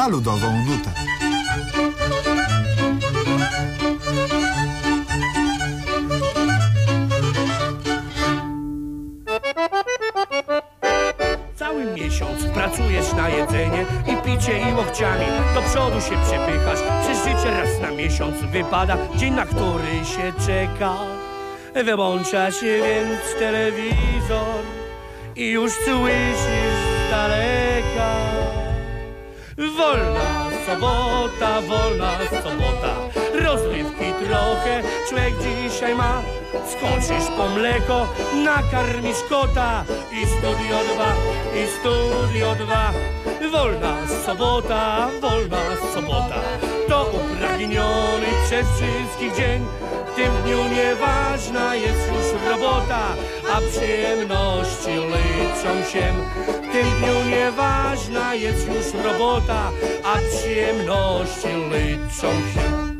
na ludową nutę. Cały miesiąc pracujesz na jedzenie i picie i łokciami do przodu się przepychasz. Przez życie raz na miesiąc wypada dzień, na który się czeka. Wyłącza się więc telewizor i już słyszysz z daleka. Wolna sobota, rozrywki trochę człowiek dzisiaj ma. Skoczysz po mleko, nakarmisz kota i Studio 2. Wolna sobota, to upragniony przez wszystkich dzień. W tym dniu nieważna jest już robota, a przyjemności liczą się. W tym dniu nieważna jest już robota, a przyjemności liczą się.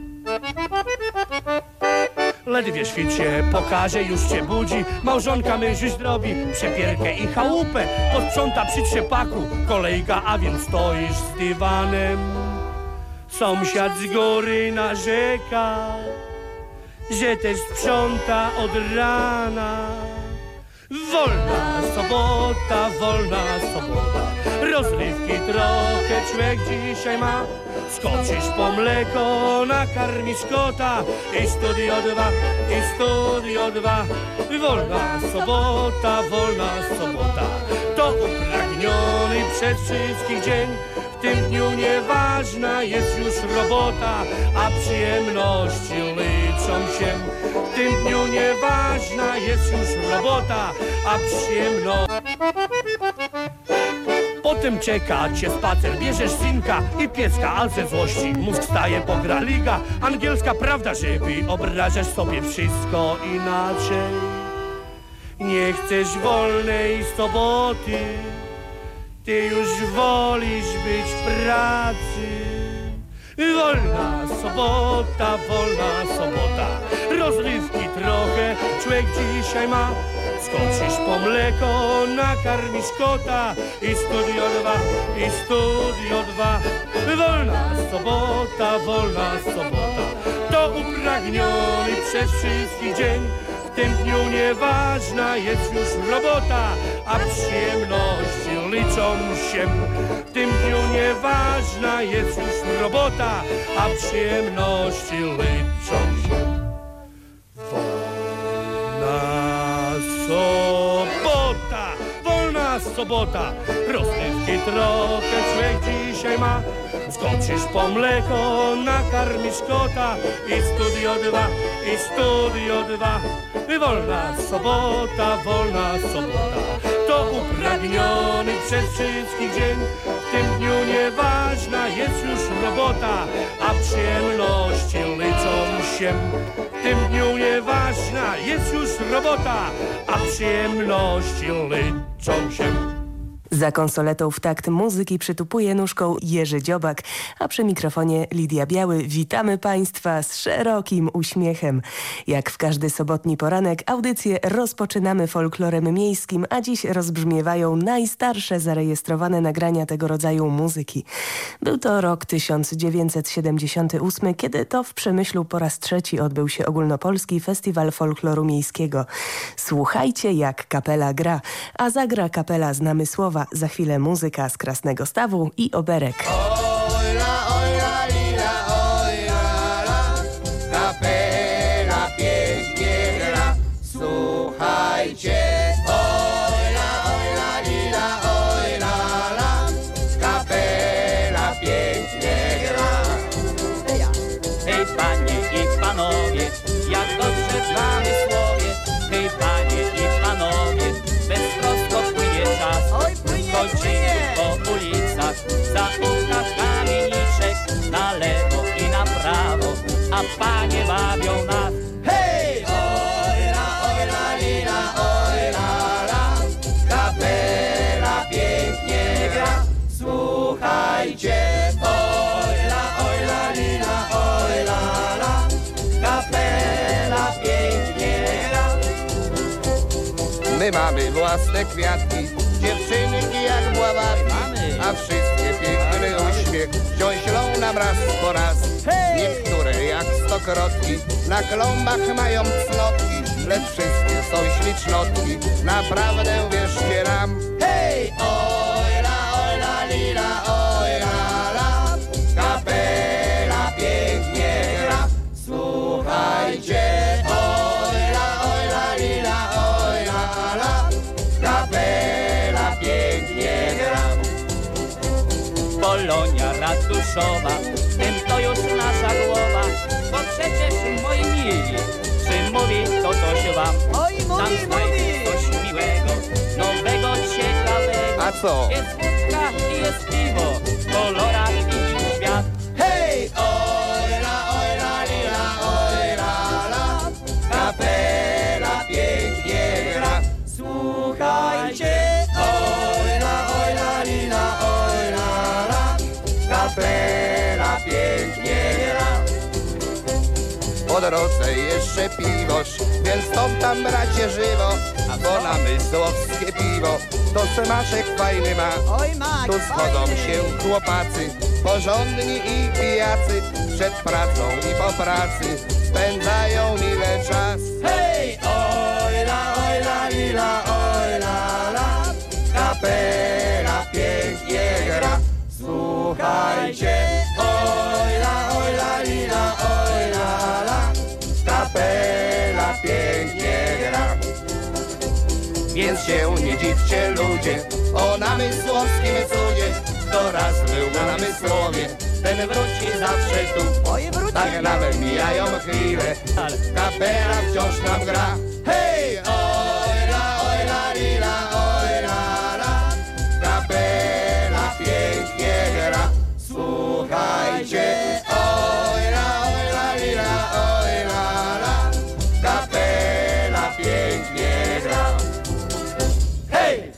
Ledwie świt się pokaże, już cię budzi. Małżonka mężczyzn robi przepierkę i chałupę. Posprząta przy trzepaku kolejka, a więc stoisz z dywanem. Sąsiad z góry narzeka, że też sprząta od rana. Wolna sobota, rozrywki trochę człowiek dzisiaj ma. Skoczysz po mleko, nakarmisz kota i Studio 2. Wolna sobota, to upragniony przez wszystkich dzień. W tym dniu nieważna jest już robota, a przyjemności liczą się. W tym dniu nieważna jest już robota, a przyjemności. Potem czeka cię spacer, bierzesz synka i pieska, a ze złości mózg staje pogra liga. Angielska prawda, że wyobrażasz sobie wszystko inaczej. Nie chcesz wolnej soboty, ty już wolisz być w pracy. Wolna sobota, rozrywki trochę człowiek dzisiaj ma. Skoczysz po mleko, nakarmisz kota i Studio 2. Wolna sobota, to upragniony przez wszystkich dzień. W tym dniu nieważna jest już robota, a przyjemności liczą się. W tym dniu nieważna jest już robota, a przyjemności liczą się. Wolna sobota, rozrywki trochę człowiek dzisiaj ma. Skoczysz po mleko, nakarmisz kota i Studio 2. Wolna sobota, to upragniony przez wszystkich dzień. W tym dniu nieważna jest już robota, a przyjemności liczą się. W tym dniu nieważna jest już robota, a przyjemności liczą się. Za konsoletą w takt muzyki przytupuje nóżką Jerzy Dziobak, a przy mikrofonie Lidia Biały. Witamy Państwa z szerokim uśmiechem. Jak w każdy sobotni poranek audycję rozpoczynamy folklorem miejskim, a dziś rozbrzmiewają najstarsze zarejestrowane nagrania tego rodzaju muzyki. Był to rok 1978, kiedy to w Przemyślu po raz trzeci odbył się ogólnopolski festiwal folkloru miejskiego. Słuchajcie, jak kapela gra, a zagra kapela Znamy Słowa. Za chwilę muzyka z Krasnego Stawu i Oberek. Ojla, ojla, lila, ojla, la, kapela pięknie gra. Słuchajcie, ojla, ojla, lila, ojla, la, kapela pięknie gra. Hej panie i panowie, jak dobrze znamy słowie. Hej panie i panowie, beztrosko płynie czas. Chodzimy po ulicach, za ucha kamieniczek, na lewo i na prawo, a panie bawią nas. Hej! Ojla, ojla, lila, ojla, la, kapela pięknie gra. Słuchajcie, ojla, ojla, lila, ojla, la, kapela pięknie gra. My mamy własne kwiatki, dziewczynki jak bławaki, a wszystkie piękny uśmiech wciąż ślą nam raz po raz. Niektóre jak stokrotki na klombach mają cnotki, lecz wszystkie są ślicznotki, naprawdę wierzcie nam. Hej, ojla, ojla, lila, ojla, la, kapela pięknie gra, słuchajcie. Ojla, ojla, lila, ojla, la, kapela pięknie gra. Polonia ratuszowa, tym to już nasza głowa, bo przecież moi mili, czy mówi to coś wam? Oj, mówi, mówi! Coś miłego, nowego, ciekawego. A co? Jest wódka i jest piwo, w kolorach widzi świat. Hej, ojla, ojla, lila, ojla, la, kapela pięknie gra. Słuchajcie, ojla, ojla, lila, ojla, la, kapela pięknie gra. Po drodze jeszcze piwosz, więc stąd tam bracie żywo, bo namysłowskie piwo to semaszek fajny ma. Oj, Max, Tu schodzą się chłopacy, porządni i pijacy, przed pracą i po pracy spędzają mile czas. Hej, ojla, ojla, lila, ojla, la, kapela pięknie gra. Słuchajcie, ojla, ojla, lila, ojla, la, kapela pięknie gra. Więc się nie dziwcie ludzie o namysłowskim cudzie. Kto raz był na namysłowie, ten wróci zawsze tu. oj, wróci. Tak nawet mijają chwile, kapela wciąż nam gra. Hej, ojla, ojla, lila, ojla, la, kapela pięknie gra. Słuchajcie, ojla, ojla, lila, ojla, la, kapela pięknie gra. Hej!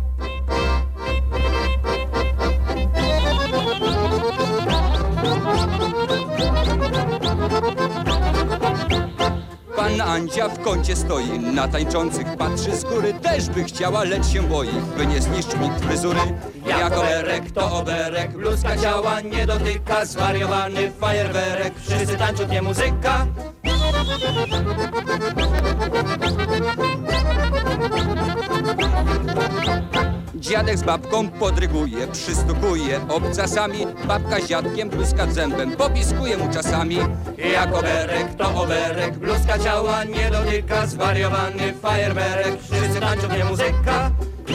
Panna Andzia w kącie stoi, na tańczących patrzy z góry. Też by chciała, lecz się boi, by nie zniszczył nikt fryzury. Jak oberek to oberek, bluzka ciała nie dotyka, zwariowany fajerwerek, wszyscy tańczą, nie muzyka. Dziadek z babką podryguje, przystukuje obcasami. Babka z dziadkiem błyska zębem, popiskuje mu czasami. Jak oberek to oberek, bluzka ciała nie dotyka, zwariowany fajerwerek, wszyscy tańczą, nie muzyka.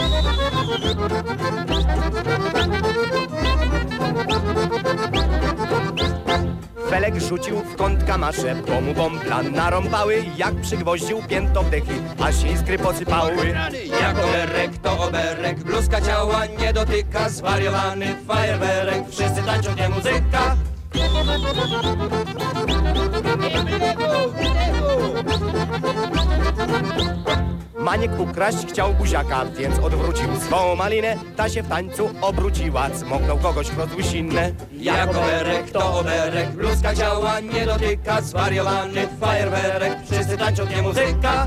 Felek rzucił w kąt kamasze, bo mu bąbla narąbały, jak przygwoździł pięto w dechy, aż się iskry posypały. Jak oberek to oberek, bluzka ciała nie dotyka, zwariowany fajerwerek, wszyscy tańczą, nie muzyka. Maniek ukraść chciał buziaka, więc odwrócił swą malinę. Ta się w tańcu obróciła, cmoknął kogoś w rozłysinę. Jak oberek to oberek, bluzka ciała nie dotyka, zwariowany fajerwerek, wszyscy tańczą, nie muzyka.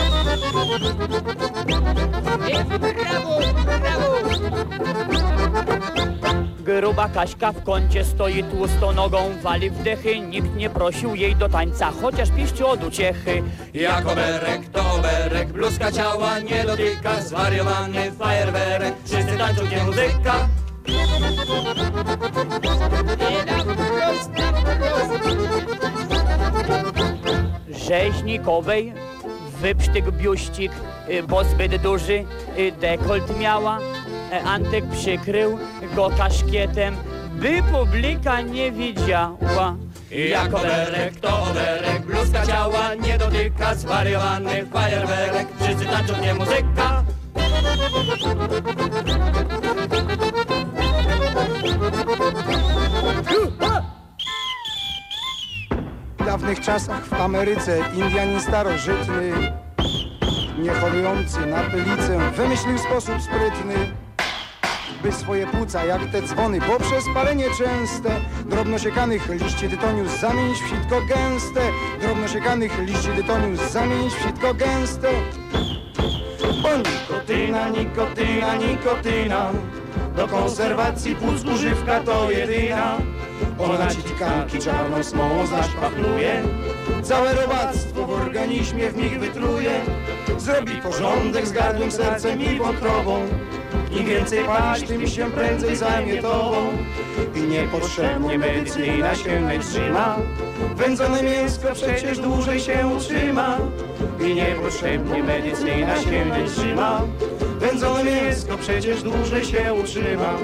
Gruba Kaśka w kącie stoi, tłustonogą wali w dechy. Nikt nie prosił jej do tańca, chociaż piści od uciechy. Jak oberek to oberek, bluzka ciała nie dotyka, zwariowany fajerwerek, wszyscy tańczą, nie muzyka. Rzeźnikowej wypsztyk biuścik, bo zbyt duży dekolt miała. Antek przykrył go kaszkietem, by publika nie widziała. Jak oberek to oberek, bluzka ciała nie dotyka, zwariowany fajerwerek, wszyscy tańczą, nie muzyka. W dawnych czasach w Ameryce Indianin starożytny, nie chorujący na pylicę, wymyślił sposób sprytny, by swoje płuca jak te dzwony poprzez palenie częste drobno siekanych liści tytoniu zamienić w sitko gęste, drobno siekanych liści tytoniu zamienić w sitko gęste. Bo nikotyna nikotyna, nikotyna, nikotyna. Do konserwacji płuc używka to jedyna. Ona ci tkanki czarną smołą zaszpachluje. Całe robactwo w organizmie w mig wytruje. Zrobi porządek z gardłem, sercem i wątrobą. Im więcej palisz, tym się prędzej zajmie tobą. I niepotrzebnie medycyna się nie trzyma. Wędzone mięsko przecież dłużej się utrzyma. I niepotrzebnie medycyna się nie trzyma. Wędzone mięsko przecież dłużej się utrzyma.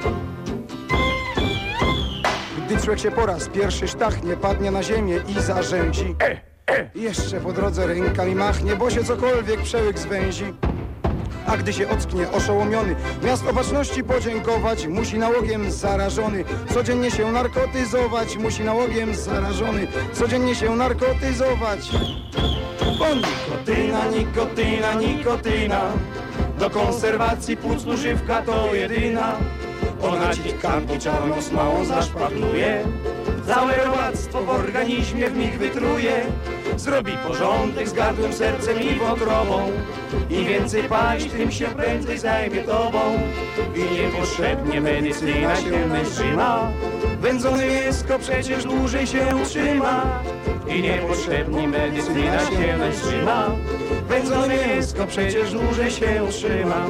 Gdy człowiek się po raz pierwszy sztachnie, padnie na ziemię i zarzędzi. Jeszcze po drodze rękami machnie, bo się cokolwiek przełyk zwęzi. A gdy się ocknie oszołomiony, miast opatrzności podziękować, musi nałogiem zarażony codziennie się narkotyzować, musi nałogiem zarażony codziennie się narkotyzować. Bo nikotyna, nikotyna, nikotyna. Do konserwacji płuc używka to jedyna. Ona ci tkanki czarną smałą zaszpachluje. Całe robactwo w organizmie w mig wytruje. Zrobi porządek z gardłem, sercem i wątrobą. Im więcej palisz, tym się prędzej zajmie tobą. I niepotrzebnie medycyna się nie trzyma. Wędzone mięsko przecież dłużej się utrzyma. I niepotrzebnie medycyna się nie trzyma. Wędzone mięsko przecież dłużej się utrzyma.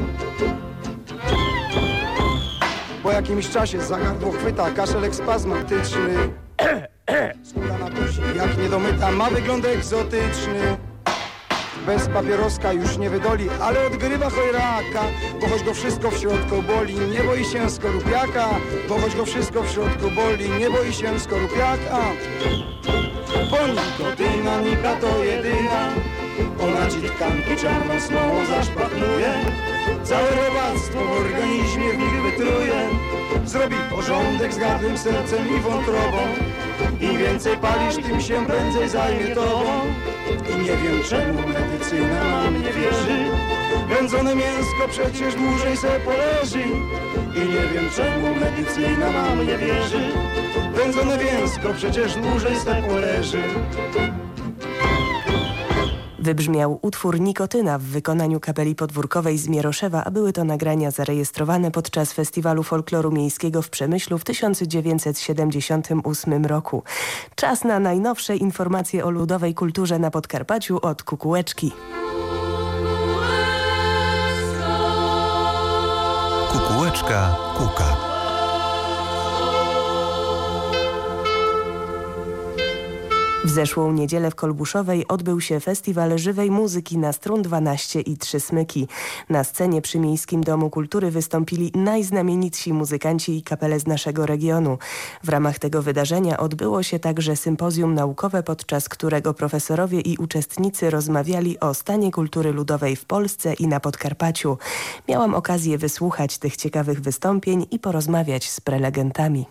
Po jakimś czasie za gardło chwyta kaszelek spazmatyczny. Skóra na buzi jak niedomyta ma wygląd egzotyczny. Bez papieroska już nie wydoli, ale odgrywa chojraka. Bo choć go wszystko w środku boli, nie boi się skorupiaka. Bo choć go wszystko w środku boli, nie boi się skorupiaka. Bo nikotyna, nika to jedyna. Ona ci tkanki czarną smołą zaszpachluje. Całe robactwo w organizmie w nich wytruje. Zrobi porządek z gardłem, sercem i wątrobą. Im więcej palisz, tym się prędzej zajmie tobą. I nie wiem czemu medycyna nam nie wierzy. Wędzone mięsko przecież dłużej se poleży. I nie wiem czemu medycyna nam nie wierzy. Wędzone mięsko przecież dłużej se poleży. Wybrzmiał utwór Nikotyna w wykonaniu kapeli podwórkowej z Mieroszewa, a były to nagrania zarejestrowane podczas Festiwalu Folkloru Miejskiego w Przemyślu w 1978 roku. Czas na najnowsze informacje o ludowej kulturze na Podkarpaciu od Kukułeczki. Kukułeczka kuka. W zeszłą niedzielę w Kolbuszowej odbył się Festiwal Żywej Muzyki na Strun 12 i Trzy Smyki. Na scenie przy Miejskim Domu Kultury wystąpili najznamienitsi muzykanci i kapele z naszego regionu. W ramach tego wydarzenia odbyło się także sympozjum naukowe, podczas którego profesorowie i uczestnicy rozmawiali o stanie kultury ludowej w Polsce i na Podkarpaciu. Miałam okazję wysłuchać tych ciekawych wystąpień i porozmawiać z prelegentami.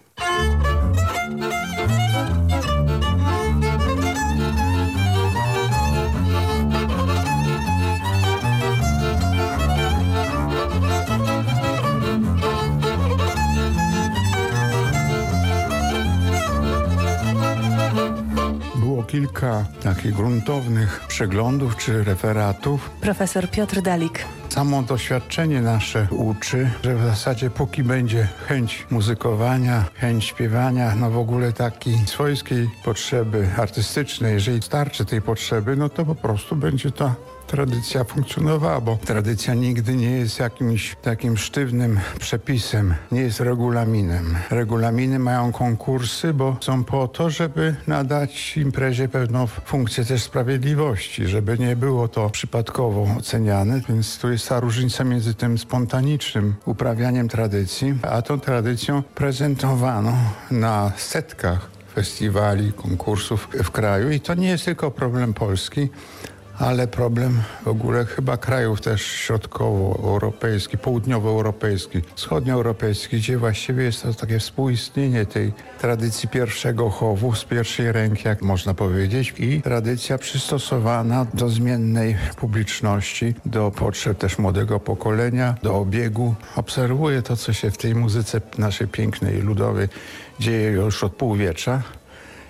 Kilka takich gruntownych przeglądów czy referatów. Profesor Piotr Dalik. Samo doświadczenie nasze uczy, że w zasadzie póki będzie chęć muzykowania, chęć śpiewania, no w ogóle takiej swojskiej potrzeby artystycznej, jeżeli starczy tej potrzeby, no to po prostu będzie to tradycja funkcjonowała, bo tradycja nigdy nie jest jakimś takim sztywnym przepisem, nie jest regulaminem. Regulaminy mają konkursy, bo są po to, żeby nadać imprezie pewną funkcję też sprawiedliwości, żeby nie było to przypadkowo oceniane, więc tu jest ta różnica między tym spontanicznym uprawianiem tradycji, a tą tradycją prezentowaną na setkach festiwali, konkursów w kraju. I to nie jest tylko problem Polski, ale problem w ogóle chyba krajów też środkowoeuropejskich, południowoeuropejskich, wschodnioeuropejskich, gdzie właściwie jest to takie współistnienie tej tradycji pierwszego chowu z pierwszej ręki, jak można powiedzieć, i tradycja przystosowana do zmiennej publiczności, do potrzeb też młodego pokolenia, do obiegu. Obserwuję to, co się w tej muzyce naszej pięknej, ludowej dzieje już od półwiecza.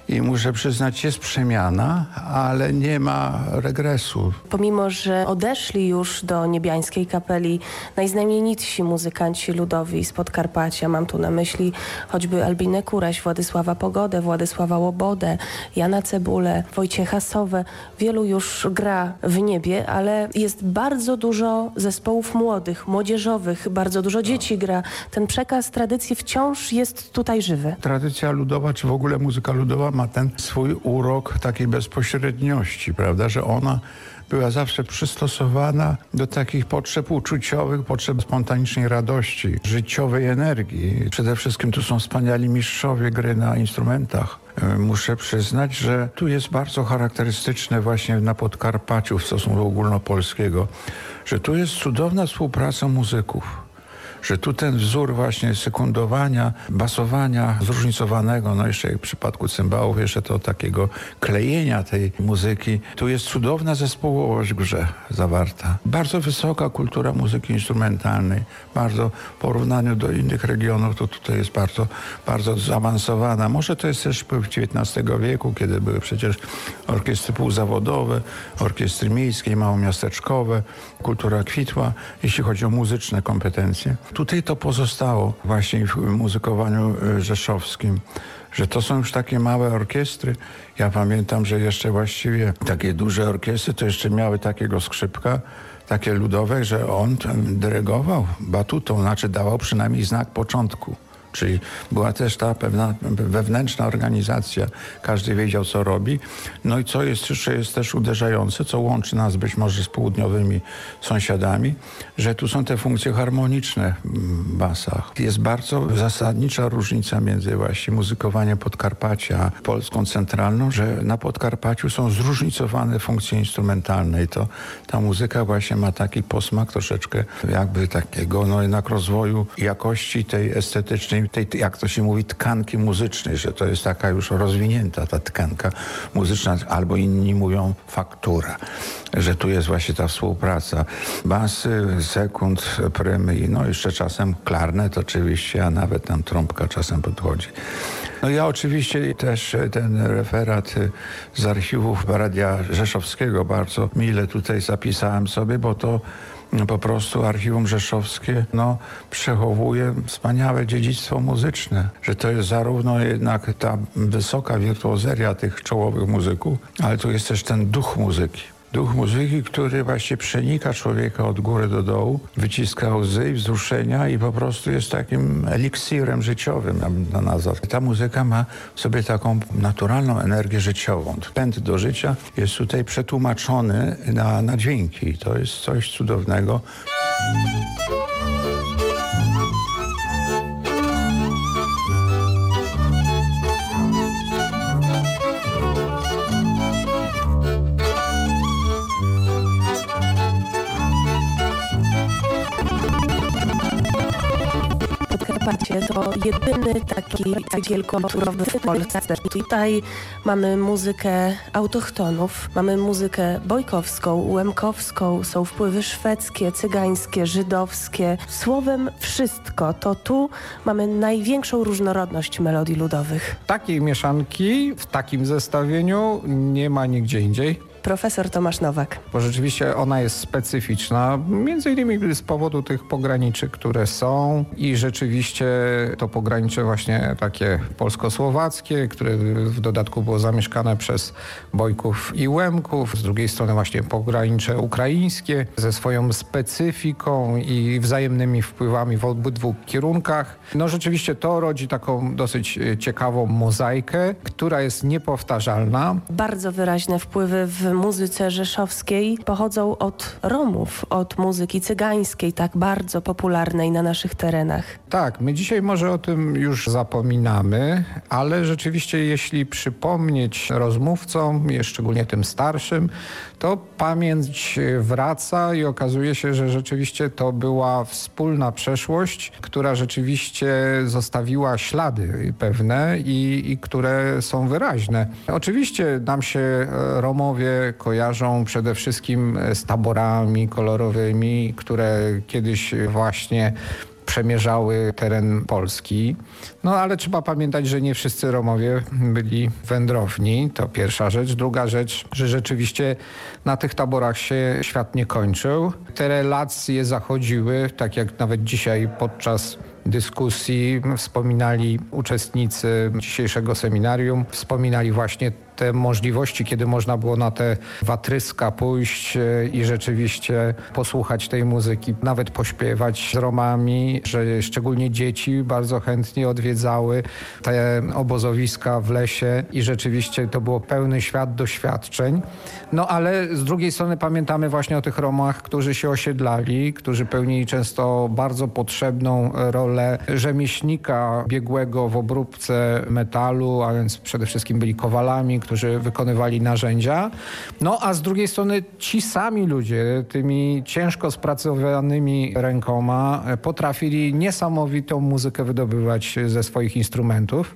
I muszę przyznać, jest przemiana, ale nie ma regresu. Pomimo, że odeszli już do niebiańskiej kapeli najznamienitsi muzykanci ludowi z Podkarpacia, mam tu na myśli choćby Albinę Kuraś, Władysława Pogodę, Władysława Łobodę, Jana Cebulę, Wojciecha Sowę. Wielu już gra w niebie, ale jest bardzo dużo zespołów młodych, młodzieżowych, bardzo dużo dzieci gra. Ten przekaz tradycji wciąż jest tutaj żywy. Tradycja ludowa, czy w ogóle muzyka ludowa ma ten swój urok takiej bezpośredniości, prawda, że ona była zawsze przystosowana do takich potrzeb uczuciowych, potrzeb spontanicznej radości, życiowej energii. Przede wszystkim tu są wspaniali mistrzowie gry na instrumentach. Muszę przyznać, że tu jest bardzo charakterystyczne właśnie na Podkarpaciu w stosunku ogólnopolskiego, że tu jest cudowna współpraca muzyków. Że tu ten wzór właśnie sekundowania, basowania zróżnicowanego, no jeszcze w przypadku cymbałów, jeszcze to takiego klejenia tej muzyki, tu jest cudowna zespołowość w grze zawarta. Bardzo wysoka kultura muzyki instrumentalnej, bardzo w porównaniu do innych regionów, to tutaj jest bardzo zaawansowana. Może to jest też wpływ XIX wieku, kiedy były przecież orkiestry półzawodowe, orkiestry miejskie i małomiasteczkowe, kultura kwitła, jeśli chodzi o muzyczne kompetencje. Tutaj to pozostało właśnie w muzykowaniu rzeszowskim, że to są już takie małe orkiestry. Ja pamiętam, że jeszcze właściwie takie duże orkiestry to jeszcze miały takiego skrzypka, takie ludowe, że on dyrygował batutą, znaczy dawał przynajmniej znak początku. Czyli była też ta pewna wewnętrzna organizacja. Każdy wiedział, co robi. No i co jest jeszcze jest też uderzające, co łączy nas być może z południowymi sąsiadami, że tu są te funkcje harmoniczne w basach. Jest bardzo zasadnicza różnica między właśnie muzykowaniem Podkarpacia a Polską centralną, że na Podkarpaciu są zróżnicowane funkcje instrumentalne i to ta muzyka właśnie ma taki posmak troszeczkę jakby takiego, no jednak rozwoju jakości tej estetycznej, tej, jak to się mówi, tkanki muzycznej, że to jest taka już rozwinięta ta tkanka muzyczna, albo inni mówią faktura, że tu jest właśnie ta współpraca. Basy, sekund, prymy i no jeszcze czasem klarnet oczywiście, a nawet tam trąbka czasem podchodzi. No ja oczywiście też ten referat z archiwów Radia Rzeszowskiego bardzo mile tutaj zapisałem sobie, bo to po prostu Archiwum Rzeszowskie przechowuje wspaniałe dziedzictwo muzyczne, że to jest zarówno jednak ta wysoka wirtuozeria tych czołowych muzyków, ale tu jest też ten duch muzyki. Duch muzyki, który właśnie przenika człowieka od góry do dołu, wyciska łzy i wzruszenia i po prostu jest takim eliksirem życiowym na nazwę. Ta muzyka ma w sobie taką naturalną energię życiową. Pęd do życia jest tutaj przetłumaczony na dźwięki. To jest coś cudownego. Podkarpacie to jedyny taki wielkokulturowy w Polsce. Tutaj mamy muzykę autochtonów, mamy muzykę bojkowską, łemkowską, są wpływy szwedzkie, cygańskie, żydowskie. Słowem wszystko. To tu mamy największą różnorodność melodii ludowych. Takiej mieszanki w takim zestawieniu nie ma nigdzie indziej. Profesor Tomasz Nowak. Bo rzeczywiście ona jest specyficzna, między innymi z powodu tych pograniczy, które są i rzeczywiście to pogranicze właśnie takie polsko-słowackie, które w dodatku było zamieszkane przez Bojków i Łemków, z drugiej strony właśnie pogranicze ukraińskie ze swoją specyfiką i wzajemnymi wpływami w obydwu kierunkach. No rzeczywiście to rodzi taką dosyć ciekawą mozaikę, która jest niepowtarzalna. Bardzo wyraźne wpływy w muzyce rzeszowskiej pochodzą od Romów, od muzyki cygańskiej, tak bardzo popularnej na naszych terenach. Tak, my dzisiaj może o tym już zapominamy, ale rzeczywiście jeśli przypomnieć rozmówcom, szczególnie tym starszym, to pamięć wraca i okazuje się, że rzeczywiście to była wspólna przeszłość, która rzeczywiście zostawiła ślady pewne i które są wyraźne. Oczywiście nam się Romowie kojarzą przede wszystkim z taborami kolorowymi, które kiedyś właśnie przemierzały teren Polski. No ale trzeba pamiętać, że nie wszyscy Romowie byli wędrowni. To pierwsza rzecz. Druga rzecz, że rzeczywiście na tych taborach się świat nie kończył. Te relacje zachodziły, tak jak nawet dzisiaj podczas dyskusji wspominali uczestnicy dzisiejszego seminarium, wspominali właśnie te możliwości, kiedy można było na te watryska pójść i rzeczywiście posłuchać tej muzyki, nawet pośpiewać z Romami, że szczególnie dzieci bardzo chętnie odwiedzały te obozowiska w lesie i rzeczywiście to było pełny świat doświadczeń. No ale z drugiej strony pamiętamy właśnie o tych Romach, którzy się osiedlali, którzy pełnili często bardzo potrzebną rolę rzemieślnika biegłego w obróbce metalu, a więc przede wszystkim byli kowalami, którzy wykonywali narzędzia. No a z drugiej strony ci sami ludzie, tymi ciężko spracowanymi rękoma potrafili niesamowitą muzykę wydobywać ze swoich instrumentów.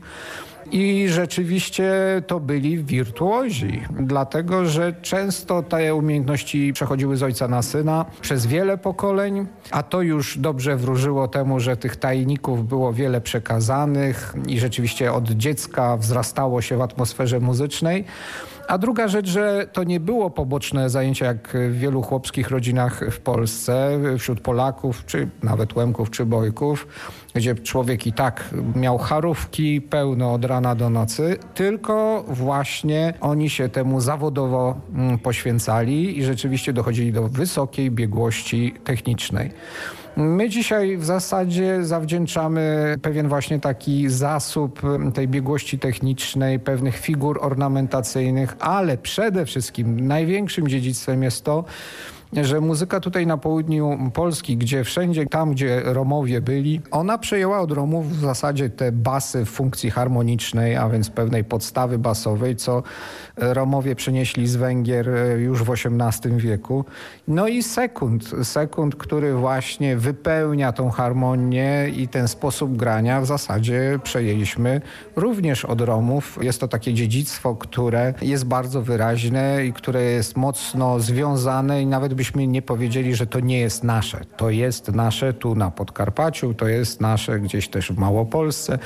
I rzeczywiście to byli wirtuozi, dlatego że często te umiejętności przechodziły z ojca na syna przez wiele pokoleń, a to już dobrze wróżyło temu, że tych tajników było wiele przekazanych i rzeczywiście od dziecka wzrastało się w atmosferze muzycznej. A druga rzecz, że to nie było poboczne zajęcie jak w wielu chłopskich rodzinach w Polsce, wśród Polaków, czy nawet Łemków, czy Bojków, gdzie człowiek i tak miał charówki pełno od rana do nocy, tylko właśnie oni się temu zawodowo poświęcali i rzeczywiście dochodzili do wysokiej biegłości technicznej. My dzisiaj w zasadzie zawdzięczamy pewien właśnie taki zasób tej biegłości technicznej, pewnych figur ornamentacyjnych, ale przede wszystkim największym dziedzictwem jest to, że muzyka tutaj na południu Polski, gdzie wszędzie tam, gdzie Romowie byli, ona przejęła od Romów w zasadzie te basy w funkcji harmonicznej, a więc pewnej podstawy basowej, co Romowie przenieśli z Węgier już w XVIII wieku. No i sekund, który właśnie wypełnia tą harmonię i ten sposób grania w zasadzie przejęliśmy również od Romów. Jest to takie dziedzictwo, które jest bardzo wyraźne i które jest mocno związane i nawet byśmy nie powiedzieli, że to nie jest nasze. To jest nasze tu na Podkarpaciu, to jest nasze gdzieś też w Małopolsce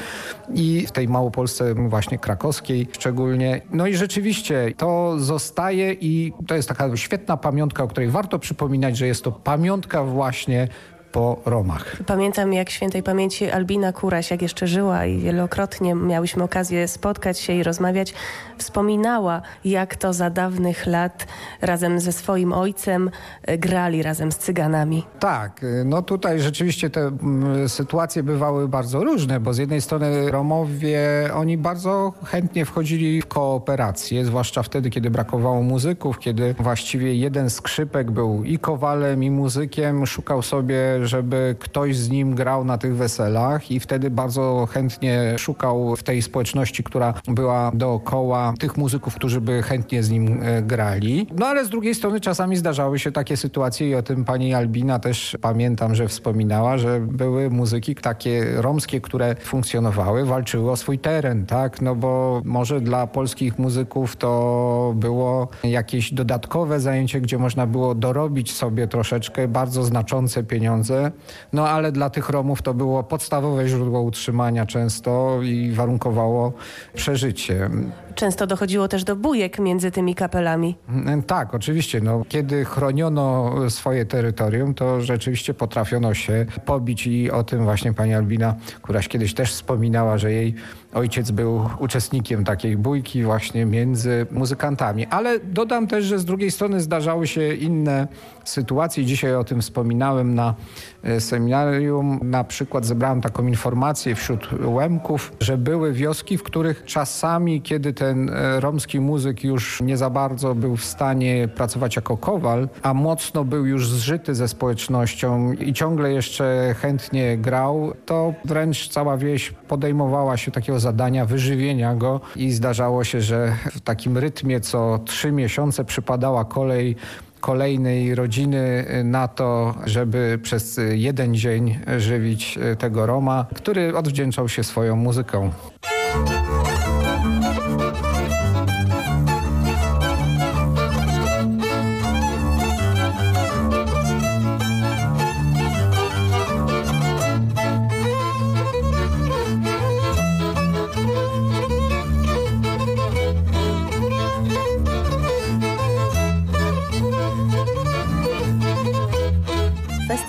i w tej Małopolsce właśnie krakowskiej szczególnie. No i rzeczywiście to zostaje i to jest taka świetna pamiątka, o której warto przypominać, że jest to pamiątka właśnie po Romach. Pamiętam, jak świętej pamięci Albina Kuraś, jak jeszcze żyła i wielokrotnie miałyśmy okazję spotkać się i rozmawiać, wspominała, jak to za dawnych lat razem ze swoim ojcem grali razem z Cyganami. Tak, no tutaj rzeczywiście te sytuacje bywały bardzo różne, bo z jednej strony Romowie, oni bardzo chętnie wchodzili w kooperację, zwłaszcza wtedy, kiedy brakowało muzyków, kiedy właściwie jeden skrzypek był i kowalem, i muzykiem, szukał sobie, żeby ktoś z nim grał na tych weselach i wtedy bardzo chętnie szukał w tej społeczności, która była dookoła, tych muzyków, którzy by chętnie z nim grali. No ale z drugiej strony czasami zdarzały się takie sytuacje i o tym pani Albina też pamiętam, że wspominała, że były muzyki takie romskie, które funkcjonowały, walczyły o swój teren, tak? No bo może dla polskich muzyków to było jakieś dodatkowe zajęcie, gdzie można było dorobić sobie troszeczkę bardzo znaczące pieniądze, no ale dla tych Romów to było podstawowe źródło utrzymania często i warunkowało przeżycie. Często dochodziło też do bujek między tymi kapelami. Tak, oczywiście. No, kiedy chroniono swoje terytorium, to rzeczywiście potrafiono się pobić i o tym właśnie pani Albina Kuraś kiedyś też wspominała, że jej ojciec był uczestnikiem takiej bójki właśnie między muzykantami. Ale dodam też, że z drugiej strony zdarzały się inne sytuacje. Dzisiaj o tym wspominałem na seminarium. Na przykład zebrałem taką informację wśród Łemków, że były wioski, w których czasami, kiedy ten romski muzyk już nie za bardzo był w stanie pracować jako kowal, a mocno był już zżyty ze społecznością i ciągle jeszcze chętnie grał, to wręcz cała wieś podejmowała się takiego zadania wyżywienia go i zdarzało się, że w takim rytmie co 3 miesiące przypadała kolej kolejnej rodziny na to, żeby przez 1 dzień żywić tego Roma, który odwdzięczał się swoją muzyką.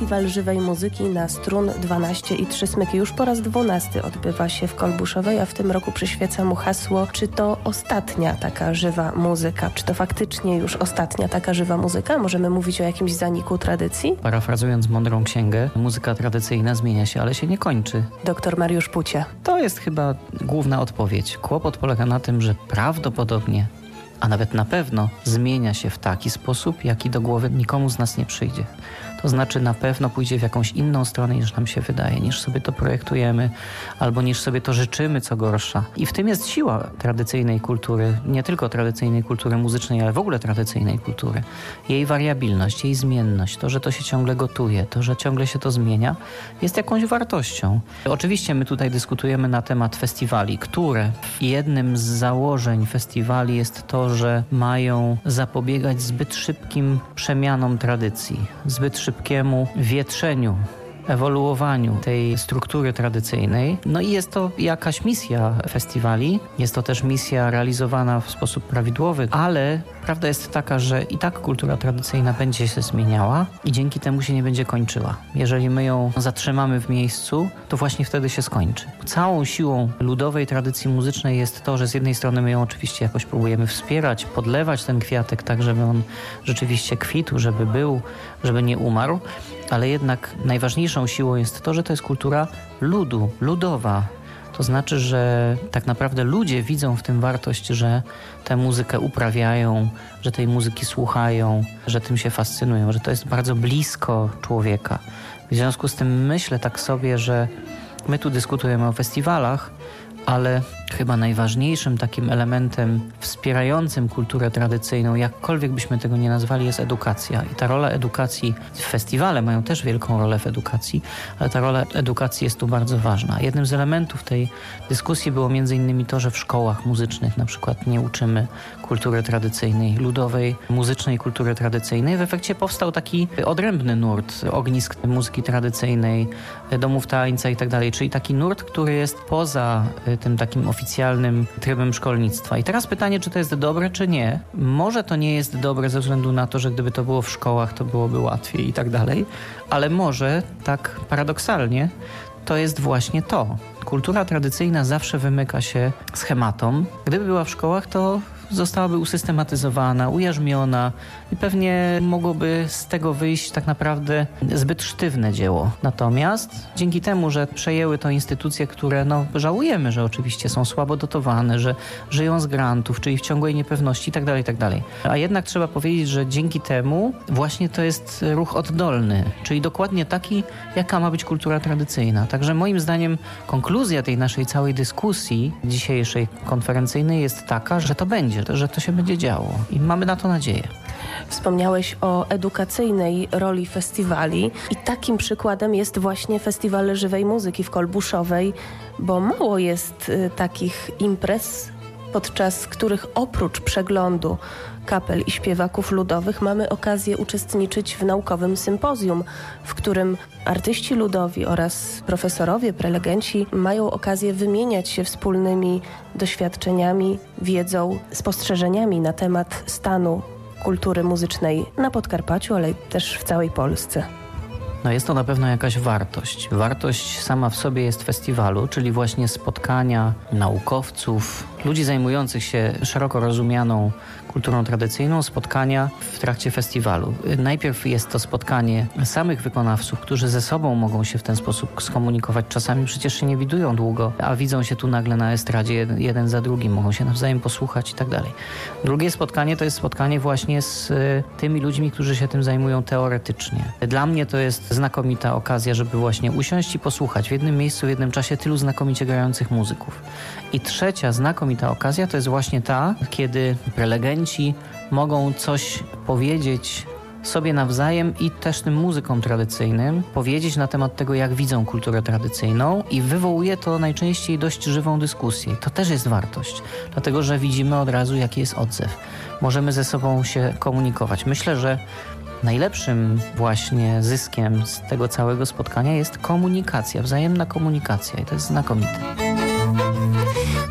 Festiwal Żywej Muzyki na strun 12 i 3 smyki już po raz 12 odbywa się w Kolbuszowej, a w tym roku przyświeca mu hasło: czy to ostatnia taka żywa muzyka? Czy to faktycznie już ostatnia taka żywa muzyka? Możemy mówić o jakimś zaniku tradycji? Parafrazując mądrą księgę, muzyka tradycyjna zmienia się, ale się nie kończy. Doktor Mariusz Pucia. To jest chyba główna odpowiedź. Kłopot polega na tym, że prawdopodobnie, a nawet na pewno, zmienia się w taki sposób, jaki do głowy nikomu z nas nie przyjdzie. To znaczy na pewno pójdzie w jakąś inną stronę, niż nam się wydaje, niż sobie to projektujemy, albo niż sobie to życzymy, co gorsza. I w tym jest siła tradycyjnej kultury, nie tylko tradycyjnej kultury muzycznej, ale w ogóle tradycyjnej kultury. Jej wariabilność, jej zmienność, to, że to się ciągle gotuje, to, że ciągle się to zmienia, jest jakąś wartością. Oczywiście my tutaj dyskutujemy na temat festiwali, które jednym z założeń festiwali jest to, że mają zapobiegać zbyt szybkim przemianom tradycji, zbyt szybkiemu wietrzeniu, ewoluowaniu tej struktury tradycyjnej. No i jest to jakaś misja festiwali, jest to też misja realizowana w sposób prawidłowy, ale prawda jest taka, że i tak kultura tradycyjna będzie się zmieniała i dzięki temu się nie będzie kończyła. Jeżeli my ją zatrzymamy w miejscu, to właśnie wtedy się skończy. Całą siłą ludowej tradycji muzycznej jest to, że z jednej strony my ją oczywiście jakoś próbujemy wspierać, podlewać ten kwiatek tak, żeby on rzeczywiście kwitł, żeby był, żeby nie umarł, ale jednak najważniejszą siłą jest to, że to jest kultura ludu, ludowa. To znaczy, że tak naprawdę ludzie widzą w tym wartość, że tę muzykę uprawiają, że tej muzyki słuchają, że tym się fascynują, że to jest bardzo blisko człowieka. W związku z tym myślę tak sobie, że my tu dyskutujemy o festiwalach, ale chyba najważniejszym takim elementem wspierającym kulturę tradycyjną, jakkolwiek byśmy tego nie nazwali, jest edukacja. I ta rola edukacji, festiwale mają też wielką rolę w edukacji, ale ta rola edukacji jest tu bardzo ważna. Jednym z elementów tej dyskusji było między innymi to, że w szkołach muzycznych na przykład nie uczymy kultury tradycyjnej, ludowej, muzycznej kultury tradycyjnej. W efekcie powstał taki odrębny nurt ognisk muzyki tradycyjnej, domów tańca i tak dalej, czyli taki nurt, który jest poza tym takim oficjalnym trybem szkolnictwa. I teraz pytanie, czy to jest dobre, czy nie. Może to nie jest dobre ze względu na to, że gdyby to było w szkołach, to byłoby łatwiej i tak dalej, ale może tak paradoksalnie to jest właśnie to. Kultura tradycyjna zawsze wymyka się schematom. Gdyby była w szkołach, to zostałaby usystematyzowana, ujarzmiona i pewnie mogłoby z tego wyjść tak naprawdę zbyt sztywne dzieło. Natomiast dzięki temu, że przejęły to instytucje, które żałujemy, że oczywiście są słabo dotowane, że żyją z grantów, czyli w ciągłej niepewności itd., itd. A jednak trzeba powiedzieć, że dzięki temu właśnie to jest ruch oddolny, czyli dokładnie taki, jaka ma być kultura tradycyjna. Także moim zdaniem konkluzja tej naszej całej dyskusji dzisiejszej konferencyjnej jest taka, że to będzie, że to się będzie działo i mamy na to nadzieję. Wspomniałeś o edukacyjnej roli festiwali i takim przykładem jest właśnie Festiwal Żywej Muzyki w Kolbuszowej, bo mało jest takich imprez, podczas których oprócz przeglądu kapel i śpiewaków ludowych mamy okazję uczestniczyć w naukowym sympozjum, w którym artyści ludowi oraz profesorowie, prelegenci mają okazję wymieniać się wspólnymi doświadczeniami, wiedzą, spostrzeżeniami na temat stanu kultury muzycznej na Podkarpaciu, ale też w całej Polsce. Jest to na pewno jakaś wartość. Wartość sama w sobie jest festiwalu, czyli właśnie spotkania naukowców, ludzi zajmujących się szeroko rozumianą kulturą tradycyjną, spotkania w trakcie festiwalu. Najpierw jest to spotkanie samych wykonawców, którzy ze sobą mogą się w ten sposób skomunikować. Czasami przecież się nie widują długo, a widzą się tu nagle na estradzie jeden za drugim, mogą się nawzajem posłuchać i tak dalej. Drugie spotkanie to jest spotkanie właśnie z tymi ludźmi, którzy się tym zajmują teoretycznie. Dla mnie to jest znakomita okazja, żeby właśnie usiąść i posłuchać w jednym miejscu, w jednym czasie tylu znakomicie grających muzyków. I trzecia znakomita okazja to jest właśnie ta, kiedy prelegenci mogą coś powiedzieć sobie nawzajem i też tym muzykom tradycyjnym, powiedzieć na temat tego, jak widzą kulturę tradycyjną i wywołuje to najczęściej dość żywą dyskusję. To też jest wartość, dlatego że widzimy od razu, jaki jest odzew. Możemy ze sobą się komunikować. Myślę, że najlepszym właśnie zyskiem z tego całego spotkania jest komunikacja, wzajemna komunikacja i to jest znakomite.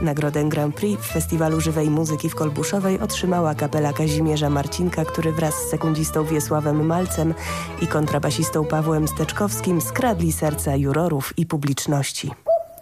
Nagrodę Grand Prix w Festiwalu Żywej Muzyki w Kolbuszowej otrzymała kapela Kazimierza Marcinka, który wraz z sekundzistą Wiesławem Malcem i kontrabasistą Pawłem Steczkowskim skradli serca jurorów i publiczności.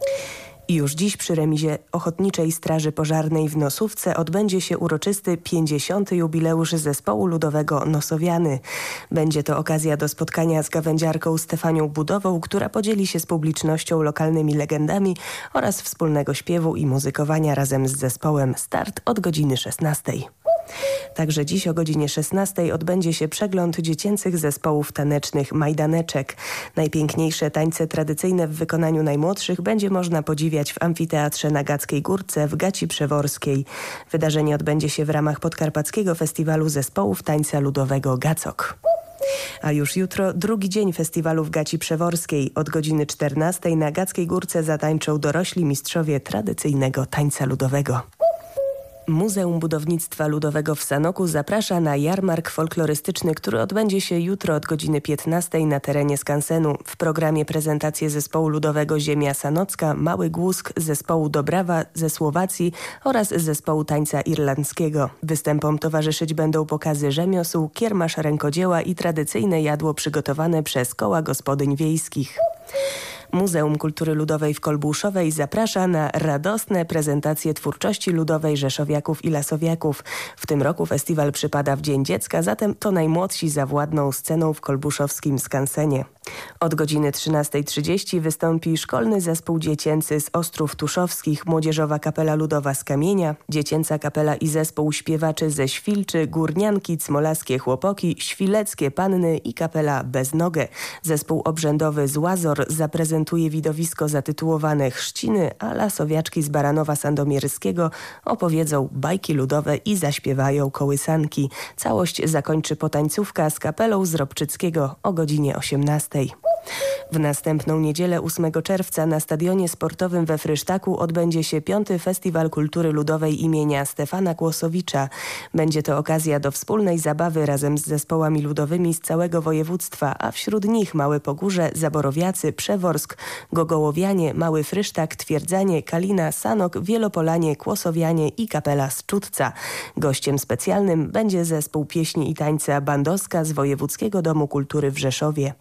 I już dziś przy remizie Ochotniczej Straży Pożarnej w Nosówce odbędzie się uroczysty 50. jubileusz Zespołu Ludowego Nosowiany. Będzie to okazja do spotkania z gawędziarką Stefanią Budową, która podzieli się z publicznością lokalnymi legendami oraz wspólnego śpiewu i muzykowania razem z zespołem. Start od godziny 16. Także dziś o godzinie 16 odbędzie się przegląd dziecięcych zespołów tanecznych Majdaneczek. Najpiękniejsze tańce tradycyjne w wykonaniu najmłodszych będzie można podziwiać w Amfiteatrze na Gackiej Górce w Gaci Przeworskiej. Wydarzenie odbędzie się w ramach Podkarpackiego Festiwalu Zespołów Tańca Ludowego Gacok. A już jutro drugi dzień festiwalu w Gaci Przeworskiej. Od godziny 14 na Gackiej Górce zatańczą dorośli mistrzowie tradycyjnego tańca ludowego. Muzeum Budownictwa Ludowego w Sanoku zaprasza na jarmark folklorystyczny, który odbędzie się jutro od godziny 15 na terenie skansenu. W programie prezentacje zespołu ludowego Ziemia Sanocka, Mały Głusk, zespołu Dobrawa ze Słowacji oraz zespołu tańca irlandzkiego. Występom towarzyszyć będą pokazy rzemiosł, kiermasz rękodzieła i tradycyjne jadło przygotowane przez koła gospodyń wiejskich. Muzeum Kultury Ludowej w Kolbuszowej zaprasza na radosne prezentacje twórczości ludowej rzeszowiaków i lasowiaków. W tym roku festiwal przypada w Dzień Dziecka, zatem to najmłodsi zawładną sceną w kolbuszowskim skansenie. Od godziny 13:30 wystąpi szkolny zespół dziecięcy z Ostrów Tuszowskich, młodzieżowa kapela ludowa z Kamienia, dziecięca kapela i zespół śpiewaczy ze Świlczy, Górnianki, Cmolaskie Chłopoki, Świleckie Panny i kapela Beznogę. Zespół obrzędowy z Łazor zaprezentuje widowisko zatytułowane Chrzciny, a lasowiaczki z Baranowa Sandomierskiego opowiedzą bajki ludowe i zaśpiewają kołysanki. Całość zakończy potańcówka z kapelą z Robczyckiego o godzinie 18:00. W następną niedzielę 8 czerwca na stadionie sportowym we Frysztaku odbędzie się 5. Festiwal Kultury Ludowej imienia Stefana Kłosowicza. Będzie to okazja do wspólnej zabawy razem z zespołami ludowymi z całego województwa, a wśród nich Małe Pogórze, Zaborowiacy, Przeworsk, Gogołowianie, Mały Frysztak, Twierdzanie, Kalina, Sanok, Wielopolanie, Kłosowianie i kapela z Czudca. Gościem specjalnym będzie zespół pieśni i tańca Bandoska z Wojewódzkiego Domu Kultury w Rzeszowie.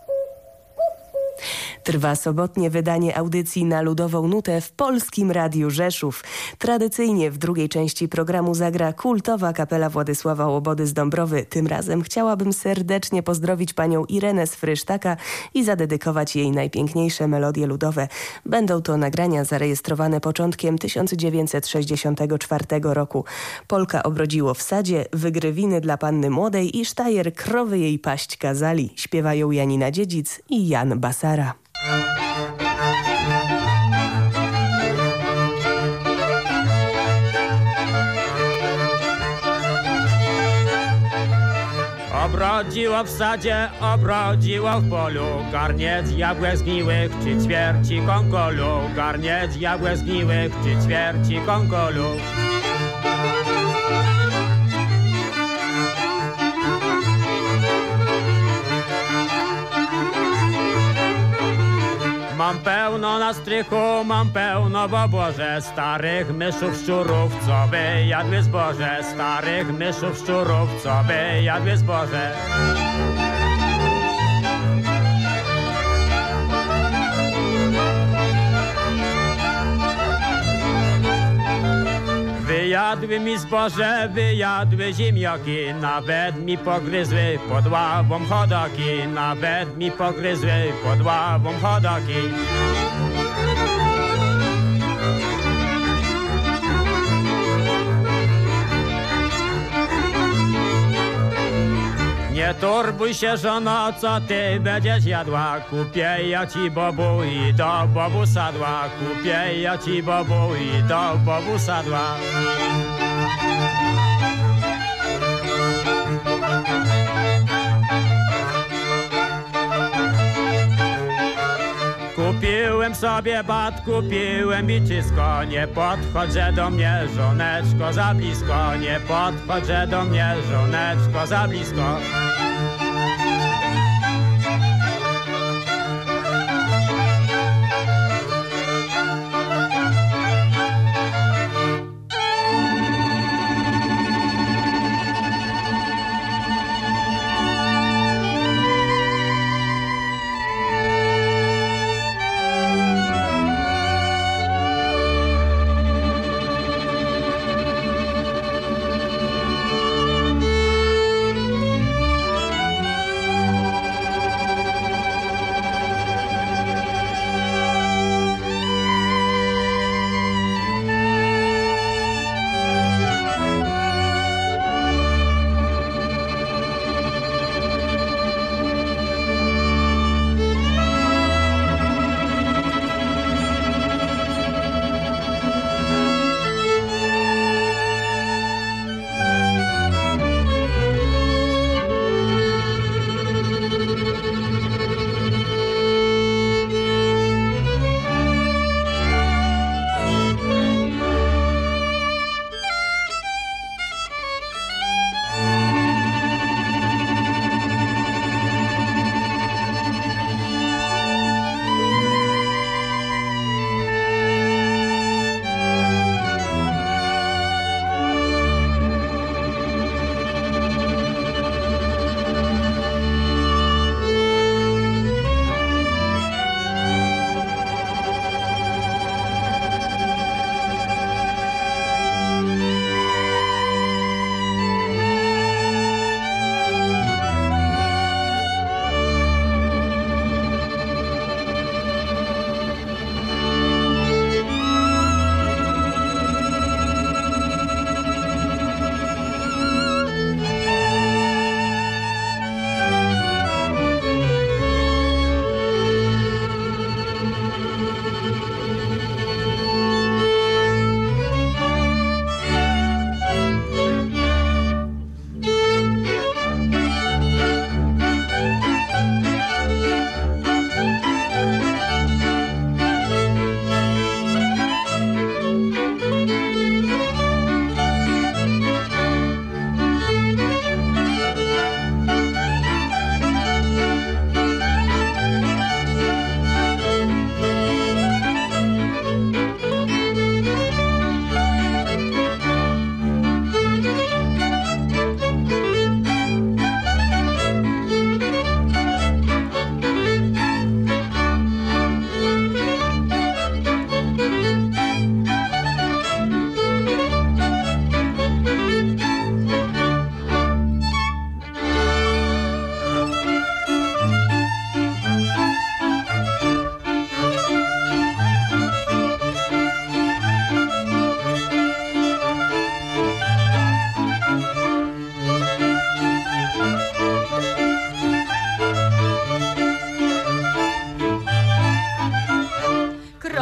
Trwa sobotnie wydanie audycji na Ludową Nutę w Polskim Radiu Rzeszów. Tradycyjnie w drugiej części programu zagra kultowa kapela Władysława Łobody z Dąbrowy. Tym razem chciałabym serdecznie pozdrowić panią Irenę z Frysztaka i zadedykować jej najpiękniejsze melodie ludowe. Będą to nagrania zarejestrowane początkiem 1964 roku. Polka obrodziło w sadzie, wygrywiny dla panny młodej i sztajer krowy jej paść kazali. Śpiewają Janina Dziedzic i Jan Basara. Obrodziło w sadzie, obrodziło w polu, garniec jabłek zgniłych czy ćwierci konkolu, garniec jabłek zgniłych czy ćwierci konkolu. Mam pełno na strychu, mam pełno w oborze starych myszów szczurów, co by jadły zboże, starych myszów szczurów, co by jadły zboże. Wyjadły mi zboże, wyjadły ziemniaki, nawet mi pogryzły pod ławą chodaki, nawet mi pogryzły pod ławą chodaki. Nie turbuj się, żono, co ty będziesz jadła, kupię ja ci bobu i do bobu sadła, kupię ja ci bobu i do bobu sadła. Kupiłem sobie bat, kupiłem biczysko, nie podchodź do mnie, żoneczko, za blisko, nie podchodź do mnie, żoneczko, za blisko.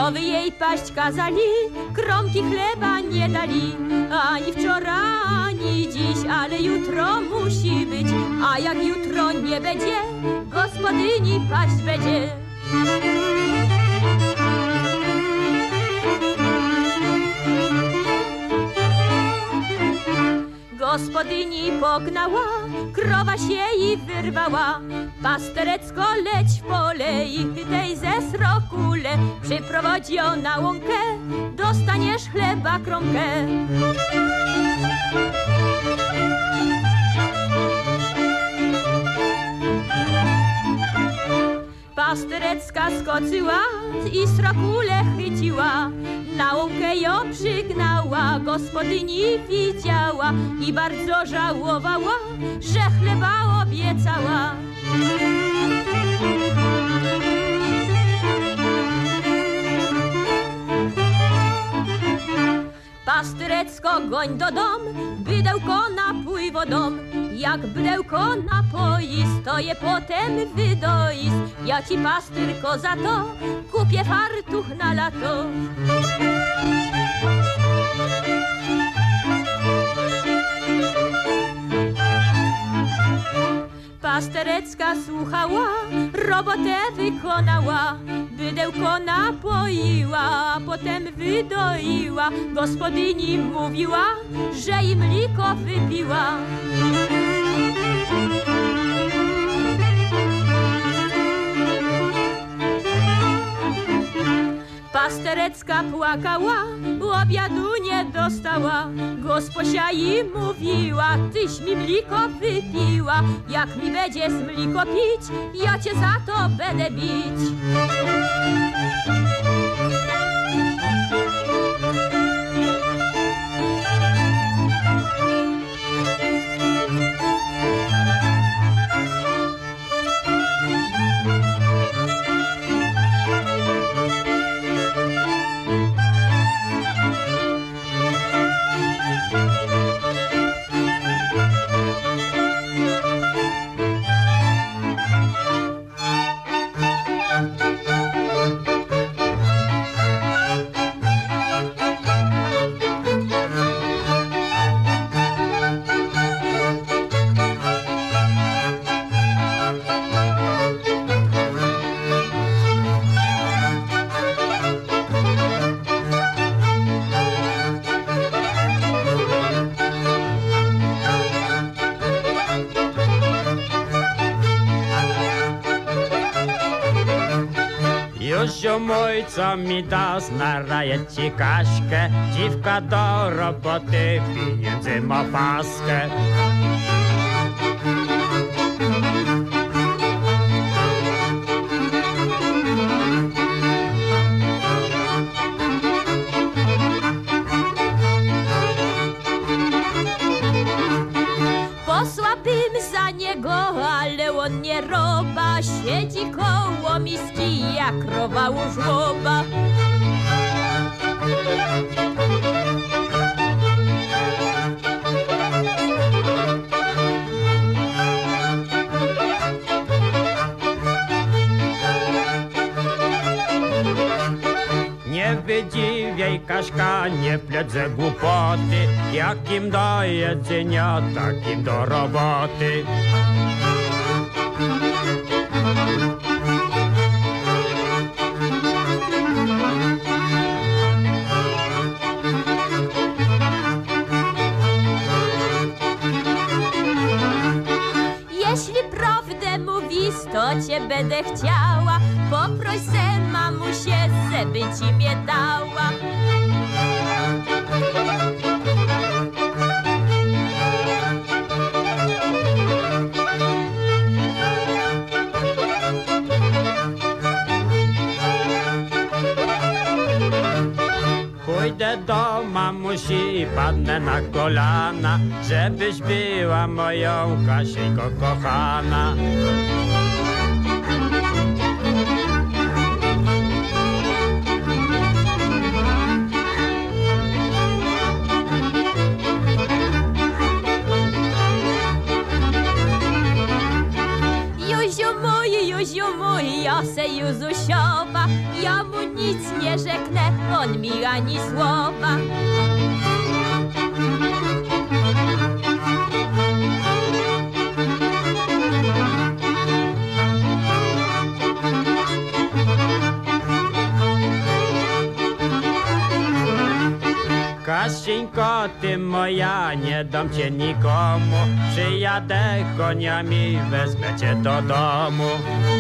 krowy jej paść kazali, kromki chleba nie dali. Ani wczoraj, ani dziś, ale jutro musi być. A jak jutro nie będzie, gospodyni paść będzie. Gospodyni pognała, krowa się i wyrwała. Pasterecko leć w pole i ty tej ze srokule. Przyprowadź ją na łąkę, dostaniesz chleba kromkę. Pasterecka skoczyła i srokule chwyciła. Na łąkę ją przygnała, gospodyni widziała i bardzo żałowała, że chleba obiecała. Pasterecko goń do dom, bydełko napój wodą. Jak bydełko napoi, stoję potem wydois. Ja ci pastyrko za to kupię fartuch na lato. Pasterecka słuchała, robotę wykonała. Bydełko napoiła, a potem wydoiła. Gospodyni mówiła, że i mliko wypiła. Pasterecka płakała, obiadu nie dostała. Gosposia jej mówiła, tyś mi mliko wypiła. Jak mi będziesz mliko pić, ja cię za to będę bić. Mój, co mi dasz, naraję ci kaśkę. Dziwka do roboty, pieniędzy ma paskę. Posłabym za niego, ale on nie roba. Siedzi koło miski jak krowa u żłoba. Nie wydziwiaj, Kaśka, nie pledzę głupoty. Jakim do jedzenia, takim do roboty. Jeśli prawdę mówisz, to cię będę chciała. Poproś se mamusię, żeby ci mnie dała. Pójdę do mamusi i padnę na kolana, żebyś była moją Kasieńko kochana. Józiu mój, Józiu Juziu mój, ja se Juzusiowa, ja mu nic nie rzeknę, on mi ani słowa. Kasieńko, ty moja, nie dam cię nikomu. Przyjadę koniami, wezmę cię do domu.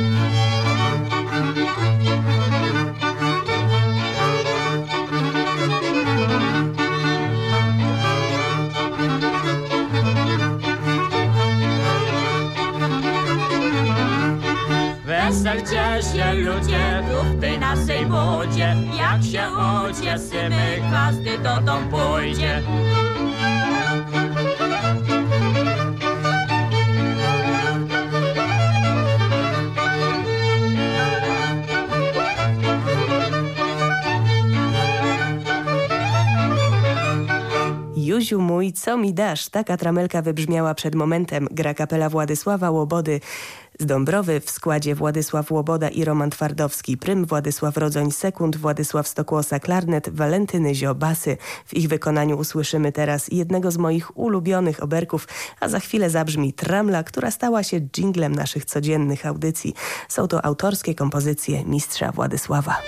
Weselcie się ludzie tu w tej naszej budzie, jak się ucieszymy, każdy do domu pójdzie. Juziu mój, co mi dasz? Taka tramelka wybrzmiała przed momentem. Gra kapela Władysława Łobody z Dąbrowy w składzie Władysław Łoboda i Roman Twardowski, prym, Władysław Rodzoń sekund, Władysław Stokłosa klarnet, Walentyny Zio basy. W ich wykonaniu usłyszymy teraz jednego z moich ulubionych oberków, a za chwilę zabrzmi Tramla, która stała się dżinglem naszych codziennych audycji. Są to autorskie kompozycje mistrza Władysława.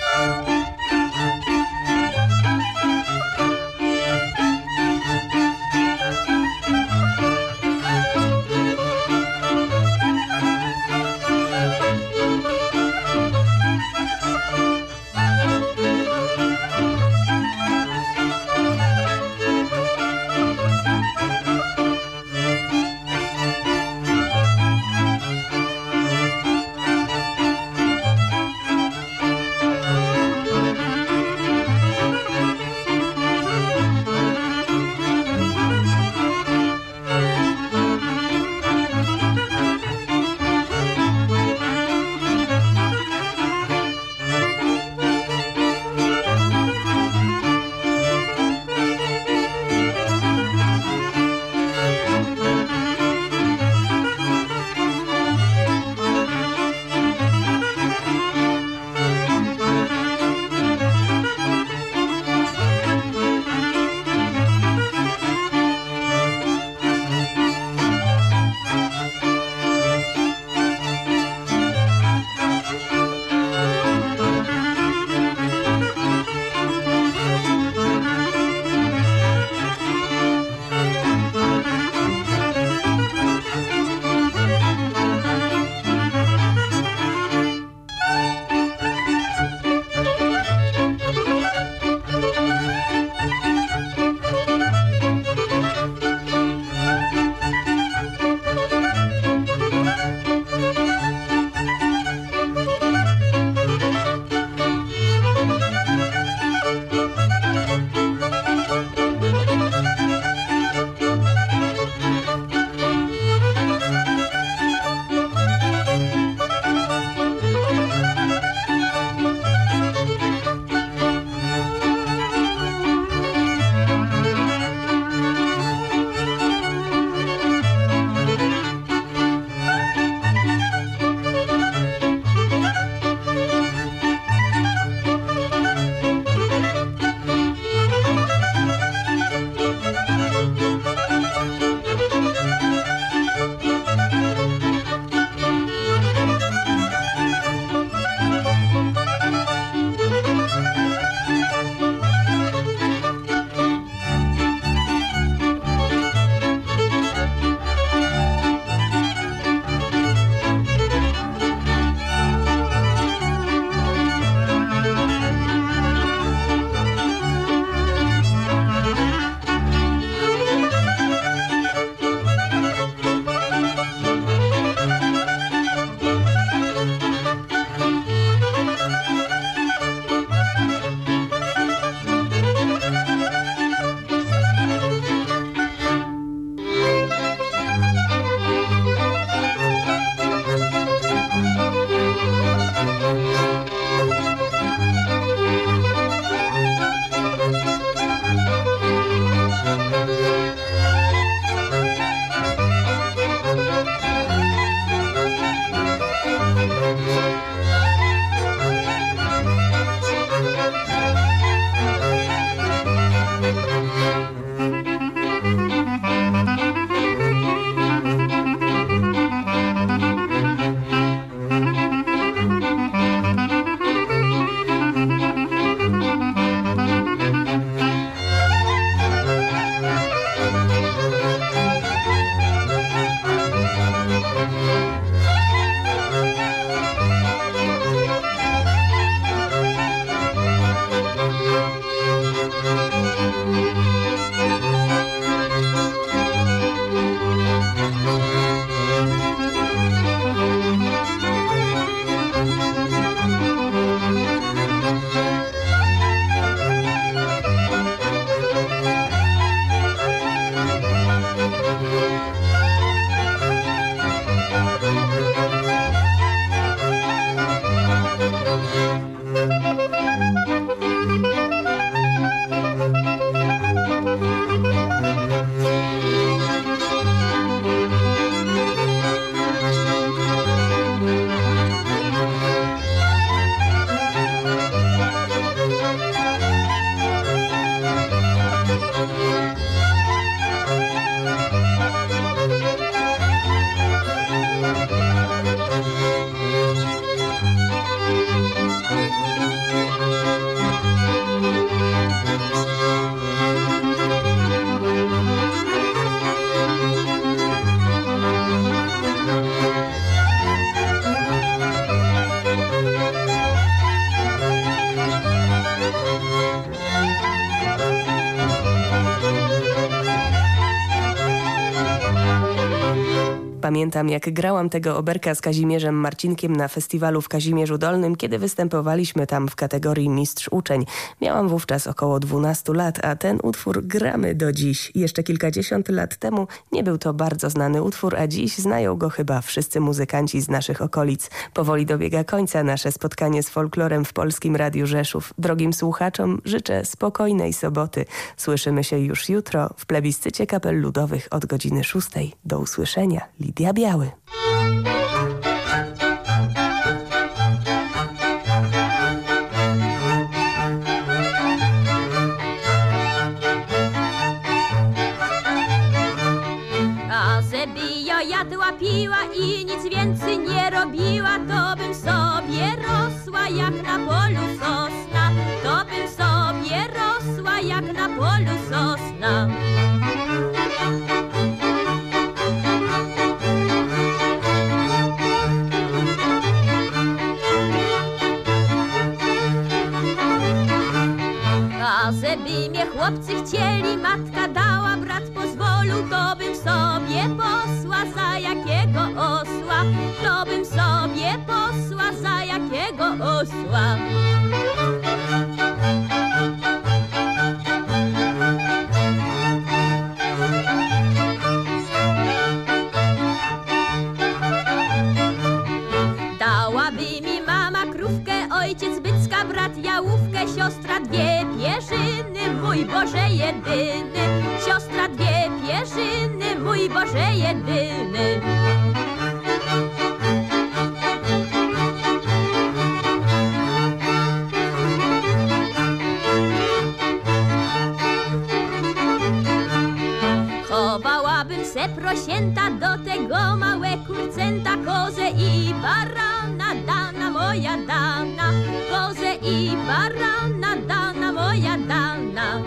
Pamiętam, jak grałam tego oberka z Kazimierzem Marcinkiem na festiwalu w Kazimierzu Dolnym, kiedy występowaliśmy tam w kategorii mistrz-uczeń. Miałam wówczas około 12 lat, a ten utwór gramy do dziś. Jeszcze kilkadziesiąt lat temu nie był to bardzo znany utwór, a dziś znają go chyba wszyscy muzykanci z naszych okolic. Powoli dobiega końca nasze spotkanie z folklorem w Polskim Radiu Rzeszów. Drogim słuchaczom życzę spokojnej soboty. Słyszymy się już jutro w plebiscycie kapel ludowych od godziny 6. Do usłyszenia. Lidia Biały. A żeby ja jadła, piła i nic więcej nie robiła, to bym sobie rosła jak na polu sosna. To bym sobie rosła jak na polu sosna. A żeby mnie chłopcy chcieli, matka dała, brat pozwolił, to bym sobie posła za jakiego osła. To bym sobie posła za jakiego osła. Dałaby mi mama krówkę, ojciec bycka, brat jałówkę, siostra dwie pierzyny, mój Boże jedyny. Siostra dwie pierzyny, mój Boże jedyny. Chowałabym se prosięta, do tego małe kurcęta, kozę i barana, dana moja dana. Kozę i barana, dana moja dana.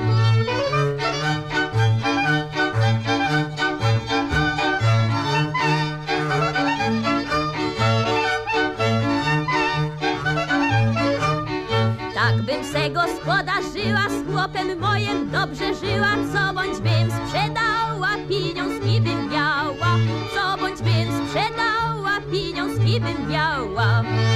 Tak bym se gospodarzyła, z chłopem mojem dobrze żyła, co bądź bym sprzedała, pieniążki bym miała. Co bądź bym sprzedała, pieniążki bym miała.